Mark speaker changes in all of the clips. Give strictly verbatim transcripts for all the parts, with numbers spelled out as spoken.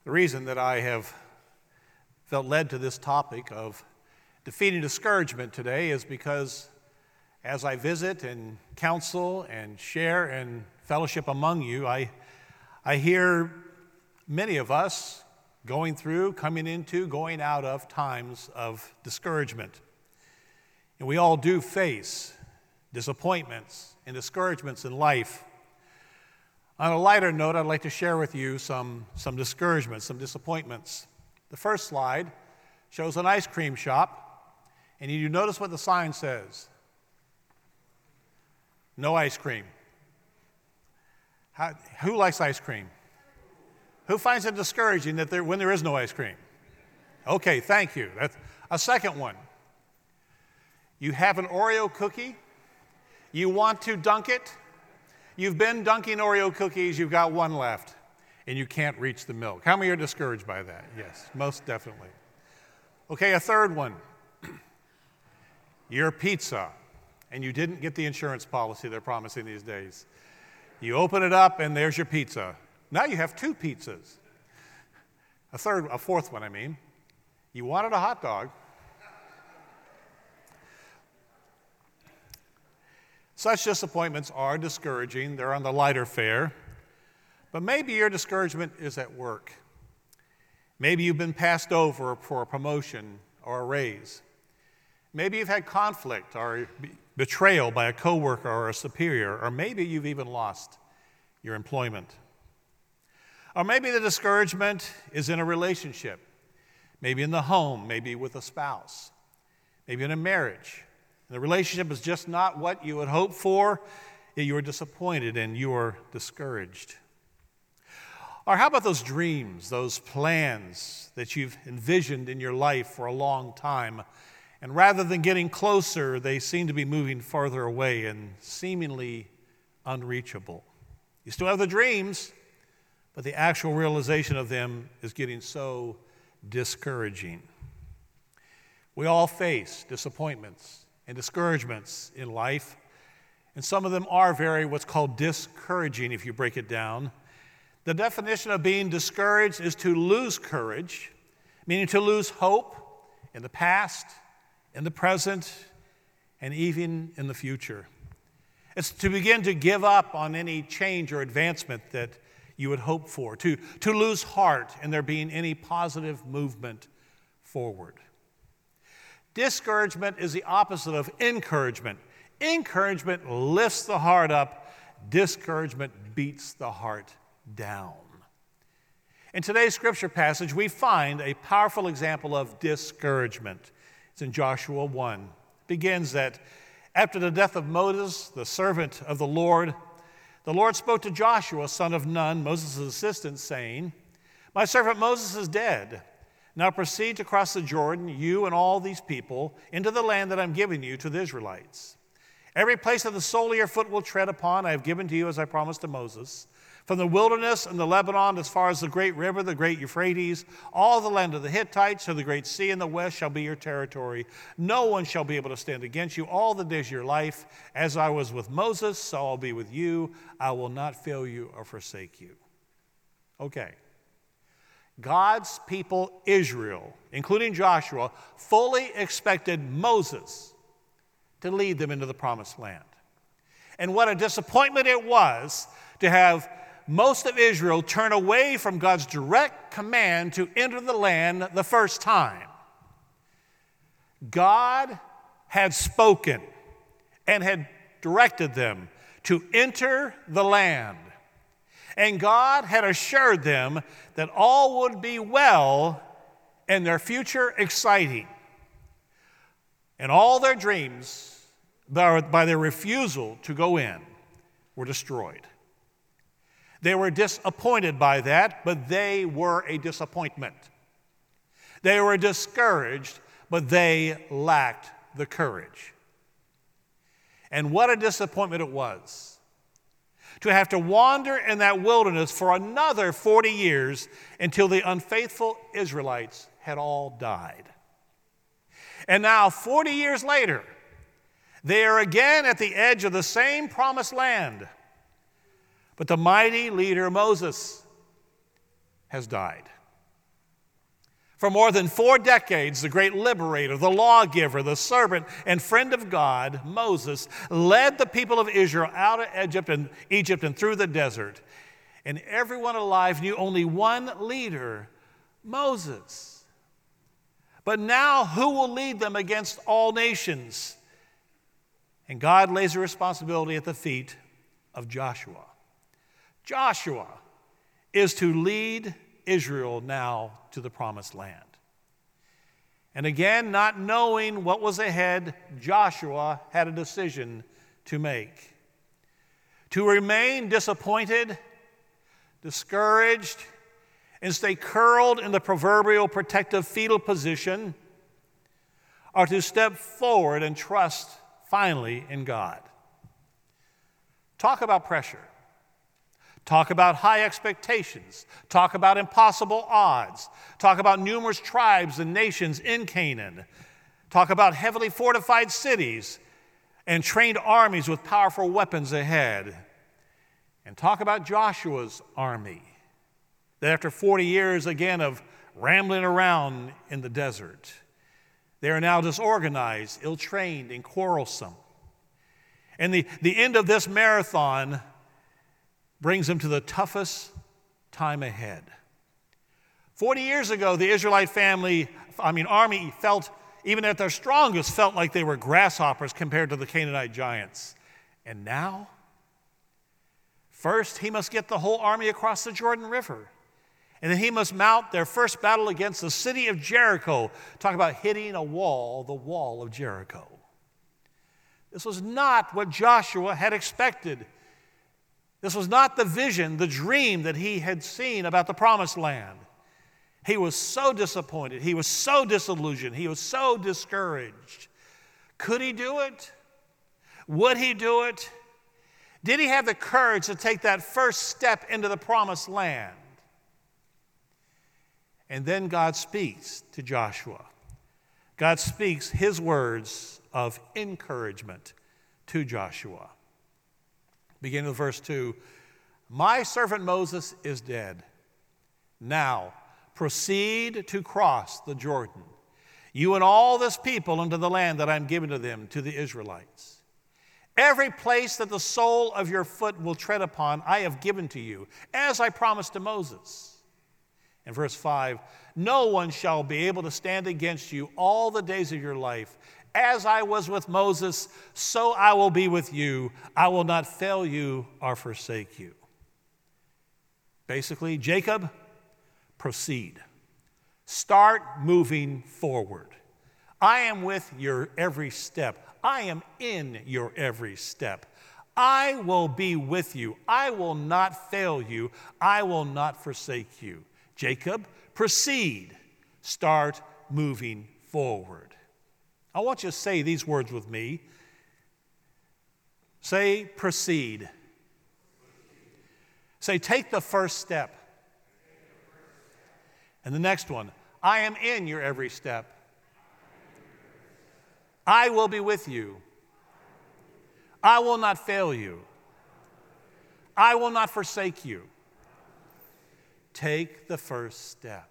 Speaker 1: The reason that I have felt led to this topic of defeating discouragement today is because as I visit and counsel and share and fellowship among you, I, I hear many of us going through, coming into, going out of times of discouragement. And we all do face disappointments and discouragements in life. On a lighter note, I'd like to share with you some, some discouragements, some disappointments. The first slide shows an ice cream shop, and you notice what the sign says. No ice cream. How, who likes ice cream? Who finds it discouraging that there, when there is no ice cream? Okay, thank you. That's a second one. You have an Oreo cookie. You want to dunk it. You've been dunking Oreo cookies. You've got one left, and you can't reach the milk. How many are discouraged by that? Yes, most definitely. Okay, a third one. Your pizza, and you didn't get the insurance policy they're promising these days. You open it up, and there's your pizza. Now you have two pizzas. A third, a fourth one, I mean. You wanted a hot dog. Such disappointments are discouraging. They're on the lighter fare. But maybe your discouragement is at work. Maybe you've been passed over for a promotion or a raise. Maybe you've had conflict or betrayal by a coworker or a superior, or maybe you've even lost your employment. Or maybe the discouragement is in a relationship, maybe in the home, maybe with a spouse, maybe in a marriage. And the relationship is just not what you had hoped for, yet you are disappointed and you are discouraged. Or how about those dreams, those plans that you've envisioned in your life for a long time, and rather than getting closer, they seem to be moving farther away and seemingly unreachable. You still have the dreams, but the actual realization of them is getting so discouraging. We all face disappointments and discouragements in life, and some of them are very what's called discouraging if you break it down. The definition of being discouraged is to lose courage, meaning to lose hope in the past, in the present, and even in the future. It's to begin to give up on any change or advancement that you would hope for, to, to lose heart in there being any positive movement forward. Discouragement is the opposite of encouragement. Encouragement lifts the heart up. Discouragement beats the heart down. In today's scripture passage, we find a powerful example of discouragement. It's in Joshua one. It begins that after the death of Moses, the servant of the Lord, the Lord spoke to Joshua, son of Nun, Moses' assistant, saying, "My servant Moses is dead. Now proceed to cross the Jordan, you and all these people, into the land that I'm giving you to the Israelites. Every place that the sole of your foot will tread upon, I have given to you as I promised to Moses. From the wilderness and the Lebanon as far as the great river, the great Euphrates, all the land of the Hittites to the great sea in the west shall be your territory. No one shall be able to stand against you all the days of your life. As I was with Moses, so I'll be with you. I will not fail you or forsake you." Okay. God's people, Israel, including Joshua, fully expected Moses to lead them into the promised land. And what a disappointment it was to have most of Israel turn away from God's direct command to enter the land the first time. God had spoken and had directed them to enter the land. And God had assured them that all would be well and their future exciting. And all their dreams, by their refusal to go in, were destroyed. They were disappointed by that, but they were a disappointment. They were discouraged, but they lacked the courage. And what a disappointment it was to have to wander in that wilderness for another forty years until the unfaithful Israelites had all died. And now, forty years later, they are again at the edge of the same promised land. But the mighty leader Moses has died. For more than four decades, the great liberator, the lawgiver, the servant, and friend of God, Moses, led the people of Israel out of Egypt and Egypt and through the desert. And everyone alive knew only one leader, Moses. But now who will lead them against all nations? And God lays the responsibility at the feet of Joshua. Joshua is to lead Israel now to the promised land. And again, not knowing what was ahead, Joshua had a decision to make. To remain disappointed, discouraged, and stay curled in the proverbial protective fetal position, or to step forward and trust finally in God. Talk about pressure. Talk about high expectations. Talk about impossible odds. Talk about numerous tribes and nations in Canaan. Talk about heavily fortified cities and trained armies with powerful weapons ahead. And talk about Joshua's army, that after forty years again of rambling around in the desert, they are now disorganized, ill-trained, and quarrelsome. And the, the end of this marathon brings them to the toughest time ahead. Forty years ago, the Israelite family, I mean army, felt, even at their strongest, felt like they were grasshoppers compared to the Canaanite giants. And now, first he must get the whole army across the Jordan River. And then he must mount their first battle against the city of Jericho. Talk about hitting a wall, the wall of Jericho. This was not what Joshua had expected. This was not the vision, the dream that he had seen about the promised land. He was so disappointed. He was so disillusioned. He was so discouraged. Could he do it? Would he do it? Did he have the courage to take that first step into the promised land? And then God speaks to Joshua. God speaks his words of encouragement to Joshua. Beginning with verse two, my servant Moses is dead. Now proceed to cross the Jordan, you and all this people, into the land that I'm giving to them, to the Israelites. Every place that the sole of your foot will tread upon, I have given to you, as I promised to Moses. In verse five, no one shall be able to stand against you all the days of your life. As I was with Moses, so I will be with you. I will not fail you or forsake you. Basically, Jacob, proceed. Start moving forward. I am with your every step. I am in your every step. I will be with you. I will not fail you. I will not forsake you. Jacob, proceed. Start moving forward. I want you to say these words with me. Say, proceed. Say, take the first step. And the next one, I am in your every step. I will be with you. I will not fail you. I will not forsake you. Take the first step.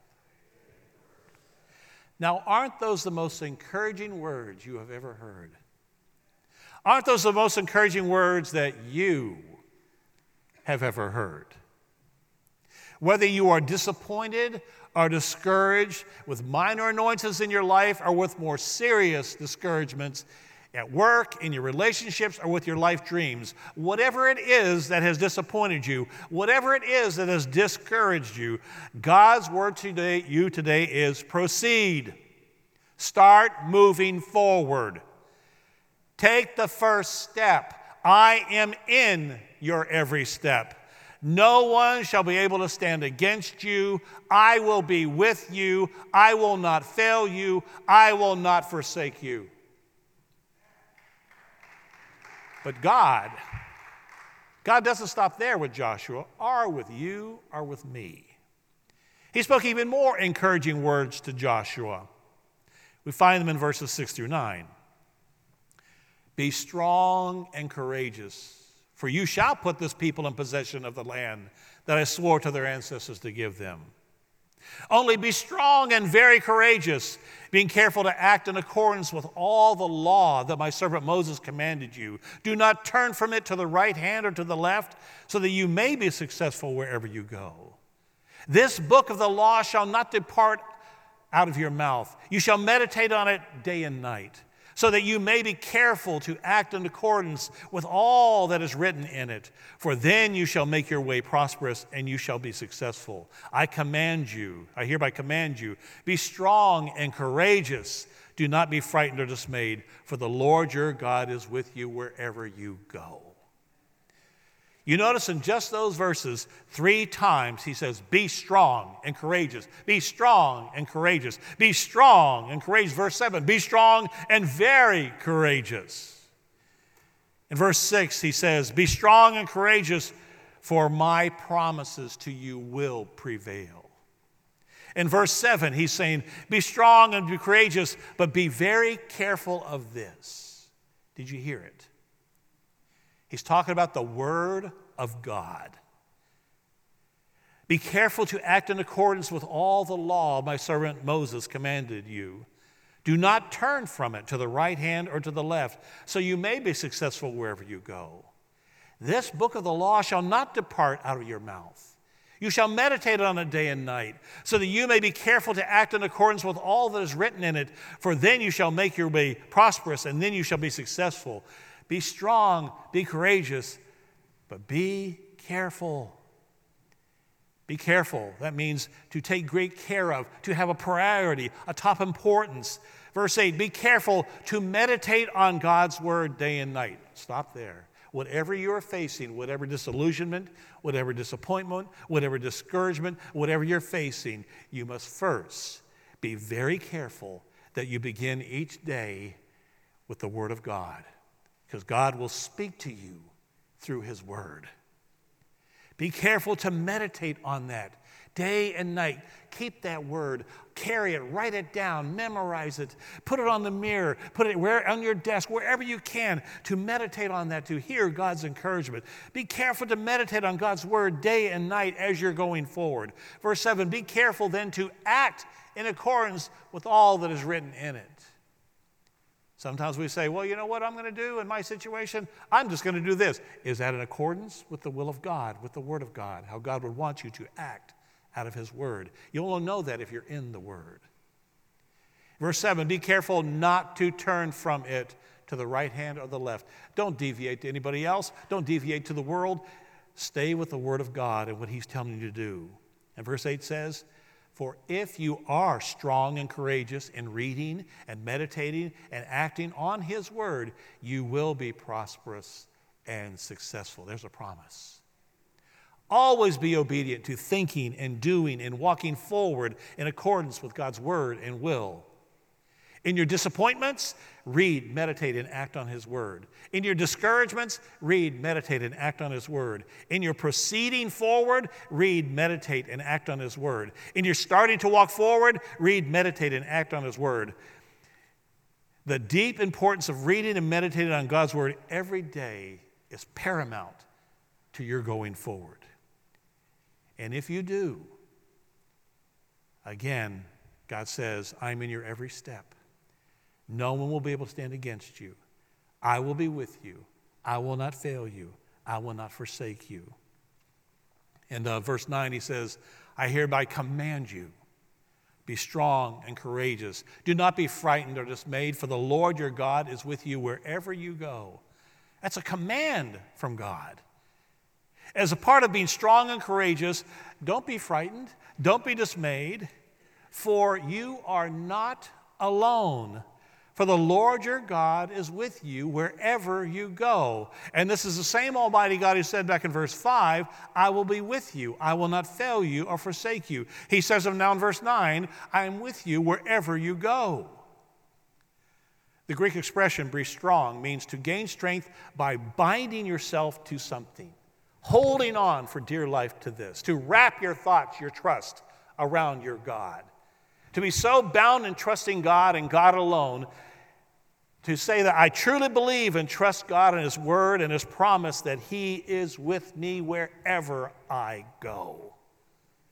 Speaker 1: Now, aren't those the most encouraging words you have ever heard? Aren't those the most encouraging words that you have ever heard? Whether you are disappointed or discouraged with minor annoyances in your life or with more serious discouragements at work, in your relationships, or with your life dreams, whatever it is that has disappointed you, whatever it is that has discouraged you, God's word to you today is proceed. Start moving forward. Take the first step. I am in your every step. No one shall be able to stand against you. I will be with you. I will not fail you. I will not forsake you. But God, God doesn't stop there with Joshua, or with you, or with me. He spoke even more encouraging words to Joshua. We find them in verses six through nine. Be strong and courageous, for you shall put this people in possession of the land that I swore to their ancestors to give them. Only be strong and very courageous, being careful to act in accordance with all the law that my servant Moses commanded you. Do not turn from it to the right hand or to the left, so that you may be successful wherever you go. This book of the law shall not depart out of your mouth. You shall meditate on it day and night, so that you may be careful to act in accordance with all that is written in it. For then you shall make your way prosperous, and you shall be successful. I command you, I hereby command you, be strong and courageous. Do not be frightened or dismayed, for the Lord your God is with you wherever you go. You notice in just those verses, three times he says, be strong and courageous. Be strong and courageous. Be strong and courageous. Verse seven, be strong and very courageous. In verse six, he says, be strong and courageous, for my promises to you will prevail. In verse seven, he's saying, be strong and be courageous, but be very careful of this. Did you hear it? He's talking about the Word of God. Be careful to act in accordance with all the law my servant Moses commanded you. Do not turn from it to the right hand or to the left, so you may be successful wherever you go. This book of the law shall not depart out of your mouth. You shall meditate on it day and night, so that you may be careful to act in accordance with all that is written in it, for then you shall make your way prosperous, and then you shall be successful. Be strong, be courageous, but be careful. Be careful. That means to take great care of, to have a priority, a top importance. Verse eight, be careful to meditate on God's word day and night. Stop there. Whatever you're facing, whatever disillusionment, whatever disappointment, whatever discouragement, whatever you're facing, you must first be very careful that you begin each day with the word of God. Because God will speak to you through his word. Be careful to meditate on that day and night. Keep that word, carry it, write it down, memorize it, put it on the mirror, put it where, on your desk, wherever you can, to meditate on that, to hear God's encouragement. Be careful to meditate on God's word day and night as you're going forward. Verse seven, be careful then to act in accordance with all that is written in it. Sometimes we say, well, you know what I'm going to do in my situation? I'm just going to do this. Is that in accordance with the will of God, with the word of God, how God would want you to act out of his word? You'll only know that if you're in the word. Verse seven, be careful not to turn from it to the right hand or the left. Don't deviate to anybody else. Don't deviate to the world. Stay with the word of God and what he's telling you to do. And verse eight says, for if you are strong and courageous in reading and meditating and acting on his word, you will be prosperous and successful. There's a promise. Always be obedient to thinking and doing and walking forward in accordance with God's word and will. In your disappointments, read, meditate, and act on his word. In your discouragements, read, meditate, and act on his word. In your proceeding forward, read, meditate, and act on his word. In your starting to walk forward, read, meditate, and act on his word. The deep importance of reading and meditating on God's word every day is paramount to your going forward. And if you do, again, God says, I'm in your every step. No one will be able to stand against you. I will be with you. I will not fail you. I will not forsake you. And uh, verse nine, he says, I hereby command you, be strong and courageous. Do not be frightened or dismayed, for the Lord your God is with you wherever you go. That's a command from God. As a part of being strong and courageous, don't be frightened. Don't be dismayed, for you are not alone. For the Lord your God is with you wherever you go. And this is the same Almighty God who said back in verse five, I will be with you. I will not fail you or forsake you. He says now in verse nine, I am with you wherever you go. The Greek expression, be strong, means to gain strength by binding yourself to something, holding on for dear life to this, to wrap your thoughts, your trust around your God. To be so bound in trusting God and God alone, to say that I truly believe and trust God and his word and his promise that he is with me wherever I go.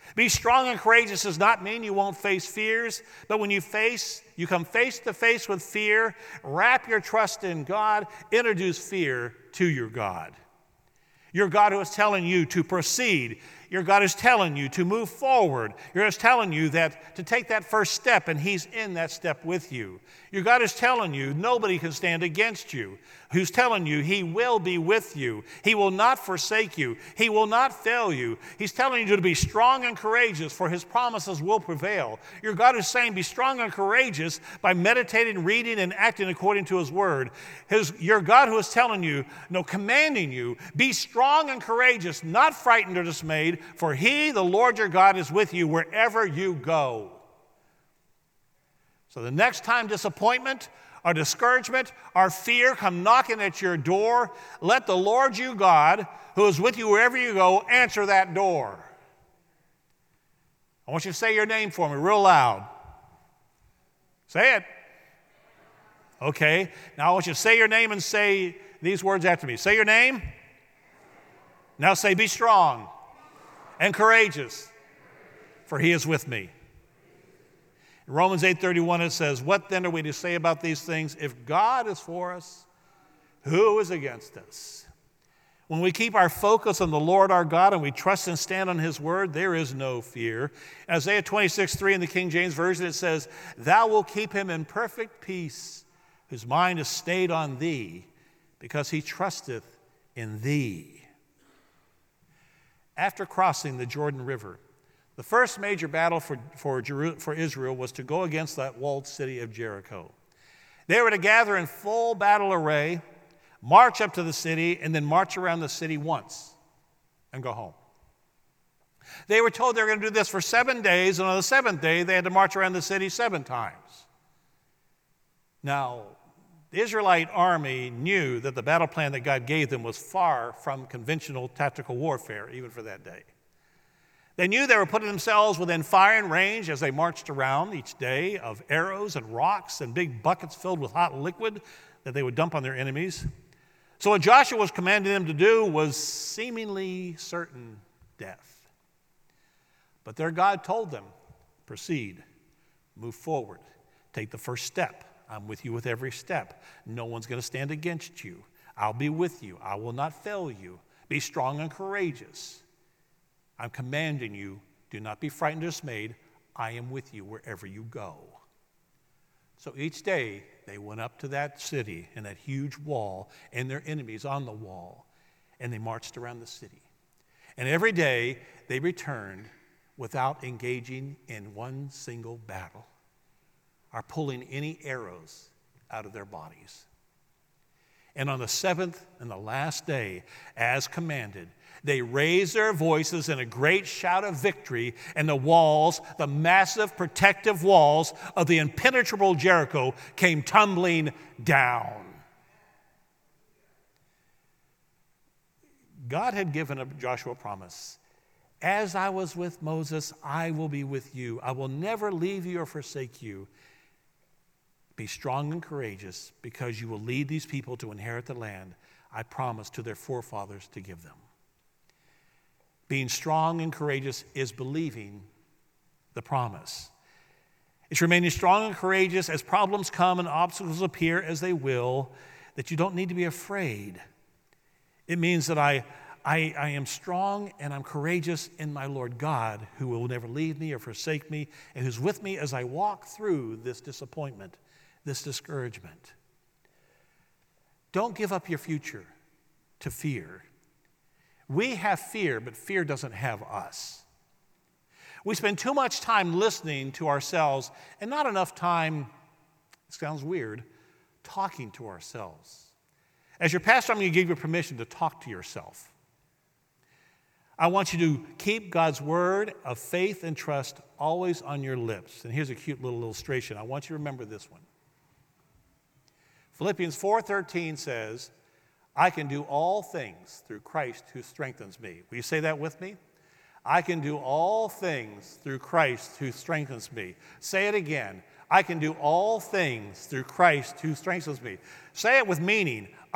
Speaker 1: Be strong and courageous does not mean you won't face fears, but when you face, you come face to face with fear, wrap your trust in God, introduce fear to your God. Your God who is telling you to proceed. Your God is telling you to move forward. Your God is telling you that to take that first step, and He's in that step with you. Your God is telling you nobody can stand against you. Who's telling you He will be with you. He will not forsake you. He will not fail you. He's telling you to be strong and courageous, for His promises will prevail. Your God is saying be strong and courageous by meditating, reading, and acting according to His word. His, your God who is telling you, no, commanding you, be strong and courageous, not frightened or dismayed, for He, the Lord your God, is with you wherever you go. So the next time disappointment or discouragement or fear come knocking at your door, let the Lord you God, who is with you wherever you go, answer that door. I want you to say your name for me real loud. Say it. Okay. Now I want you to say your name and say these words after me. Say your name. Now say, be strong and courageous, for He is with me. In Romans eight thirty-one it says, what then are we to say about these things? If God is for us, who is against us? When we keep our focus on the Lord our God and we trust and stand on His word, there is no fear. Isaiah twenty-six three in the King James Version, it says, thou wilt keep him in perfect peace, whose mind is stayed on thee, because he trusteth in thee. After crossing the Jordan River, the first major battle for, for, Jeru- for Israel was to go against that walled city of Jericho. They were to gather in full battle array, march up to the city, and then march around the city once and go home. They were told they were going to do this for seven days, and on the seventh day, they had to march around the city seven times. Now, the Israelite army knew that the battle plan that God gave them was far from conventional tactical warfare, even for that day. They knew they were putting themselves within firing range as they marched around each day of arrows and rocks and big buckets filled with hot liquid that they would dump on their enemies. So what Joshua was commanding them to do was seemingly certain death. But their God told them, proceed, move forward, take the first step. I'm with you with every step. No one's going to stand against you. I'll be with you. I will not fail you. Be strong and courageous. I'm commanding you, do not be frightened or dismayed. I am with you wherever you go. So each day they went up to that city and that huge wall and their enemies on the wall, and they marched around the city. And every day they returned without engaging in one single battle or pulling any arrows out of their bodies. And on the seventh and the last day, as commanded, they raised their voices in a great shout of victory, and the walls, the massive protective walls of the impenetrable Jericho, came tumbling down. God had given Joshua a promise. As I was with Moses, I will be with you. I will never leave you or forsake you. Be strong and courageous, because you will lead these people to inherit the land I promised to their forefathers to give them. Being strong and courageous is believing the promise. It's remaining strong and courageous as problems come and obstacles appear, as they will, that you don't need to be afraid. It means that I, I, I am strong and I'm courageous in my Lord God, who will never leave me or forsake me, and who's with me as I walk through this disappointment, this discouragement. Don't give up your future to fear. We have fear, but fear doesn't have us. We spend too much time listening to ourselves and not enough time, it sounds weird, talking to ourselves. As your pastor, I'm going to give you permission to talk to yourself. I want you to keep God's word of faith and trust always on your lips. And here's a cute little illustration. I want you to remember this one. Philippians four thirteen says, I can do all things through Christ who strengthens me. Will you say that with me? I can do all things through Christ who strengthens me. Say it again. I can do all things through Christ who strengthens me. Say it with meaning.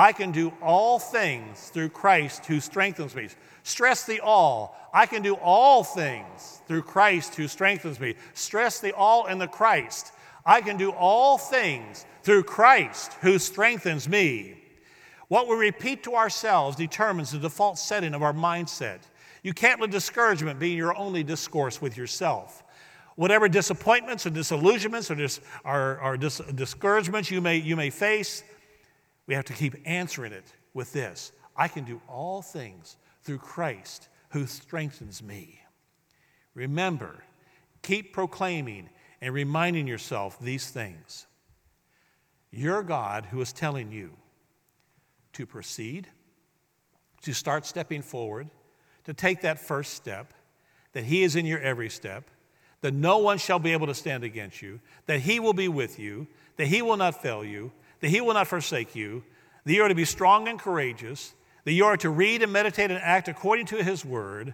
Speaker 1: I can do all things through Christ who strengthens me. Stress the all. I can do all things through Christ who strengthens me. Stress the all in the Christ. I can do all things through Christ who strengthens me. What we repeat to ourselves determines the default setting of our mindset. You can't let discouragement be your only discourse with yourself. Whatever disappointments or disillusionments or, dis, or, or dis, discouragements you may, you may face, we have to keep answering it with this. I can do all things through Christ who strengthens me. Remember, keep proclaiming and reminding yourself these things. Your God who is telling you to proceed, to start stepping forward, to take that first step, that he is in your every step, that no one shall be able to stand against you, that he will be with you, that he will not fail you, that he will not forsake you, that you are to be strong and courageous, that you are to read and meditate and act according to his word,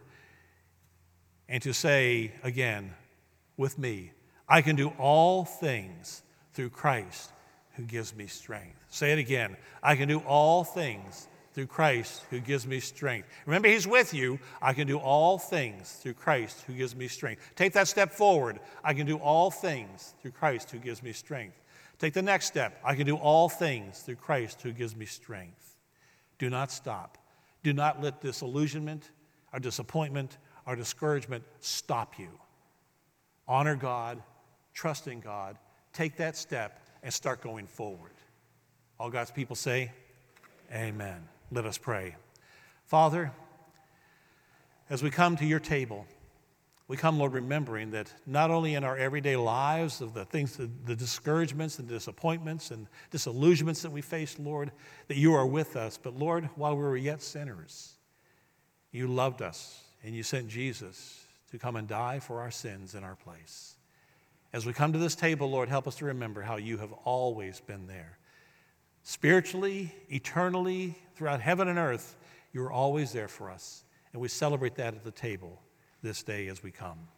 Speaker 1: and to say again with me, I can do all things through Christ who gives me strength. Say it again. I can do all things through Christ who gives me strength. Remember, he's with you. I can do all things through Christ who gives me strength. Take that step forward. I can do all things through Christ who gives me strength. Take the next step. I can do all things through Christ who gives me strength. Do not stop. Do not let disillusionment or disappointment or discouragement stop you. Honor God. Trust in God. Take that step and start going forward. All God's people say, amen. Let us pray. Father, as we come to your table, we come, Lord, remembering that not only in our everyday lives of the things, the, the discouragements and disappointments and disillusionments that we face, Lord, that you are with us. But Lord, while we were yet sinners, you loved us and you sent Jesus to come and die for our sins in our place. As we come to this table, Lord, help us to remember how you have always been there. Spiritually, eternally, throughout heaven and earth, you are always there for us. And we celebrate that at the table this day as we come.